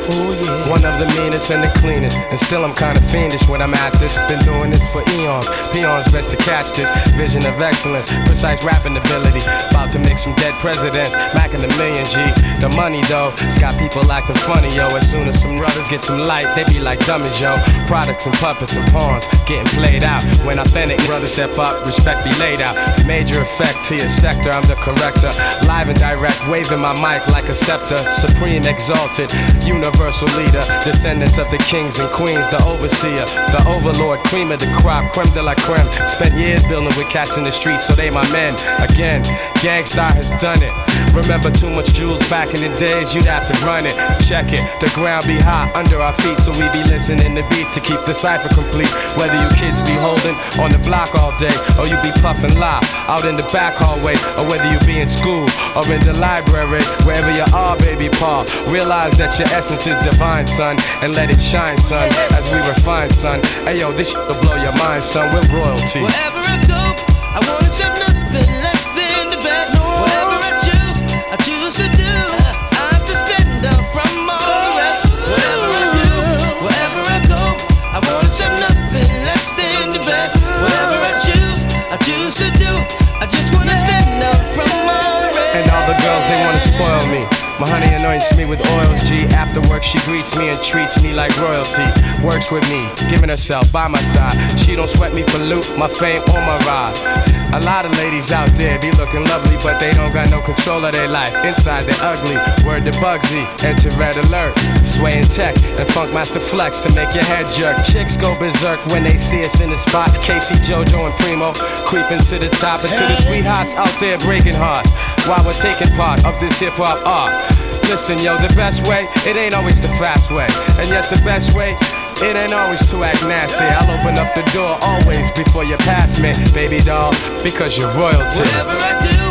Oh yeah. One of the meanest and the cleanest, and still I'm kinda fiendish when I'm at this. Been doing this for eons. Peons best to catch this vision of excellence, precise rapping ability. About to mix some dead presidents, macking a million G. The money though, it's got people acting funny, yo. As soon as some brothers get some light, they be like dummies, yo. Products and puppets and pawns getting played out. When authentic brothers step up, respect be laid out. Major effect to your sector, I'm the corrector. Live and direct, waving my mic like a scepter. Supreme, exalted, universal leader. Descendants of the kings and queens, the overseer, the overlord, cream of the crop, creme de la creme. Spent years building with cats in the streets, so they my men. Again, Gangstar has done it. Remember too much jewels back in the days, you'd have to run it. Check it, the ground be hot under our feet, so we be listening to beats to keep the cipher complete. Whether you kids be holding on the block all day, or you be puffing live out in the back hallway, or whether you be in school or in the library, wherever you are, baby Paul, realize that your essence is divine, son, and let it shine, son, as we refine, son. Hey yo, this shit will blow your mind, son, we're royalty. Wherever I go, I wanna accept nothing less than the best. Whatever I choose to do. I have to stand out from all the rest. Whatever I do, wherever I go, I wanna accept nothing less than the best. Whatever I choose to do. I just wanna stand out from all the rest. And all the girls, they wanna spoil me. My honey anoints me with oils, G. After work, she greets me and treats me like royalty. Works with me, giving herself by my side. She don't sweat me for loot, my fame or my ride. A lot of ladies out there be looking lovely, but they don't got no control of their life. Inside they're ugly. Word to Bugsy, enter Red Alert. Swaying tech and Funkmaster Flex to make your head jerk. Chicks go berserk when they see us in the spot. Casey, JoJo, and Primo creeping to the top, and to the sweethearts out there breaking hearts while we're taking part of this hip-hop art. Listen, yo, the best way, it ain't always the fast way. And yes, the best way, it ain't always to act nasty. I'll open up the door always before you pass me, baby doll, because you're royalty. Whatever I do,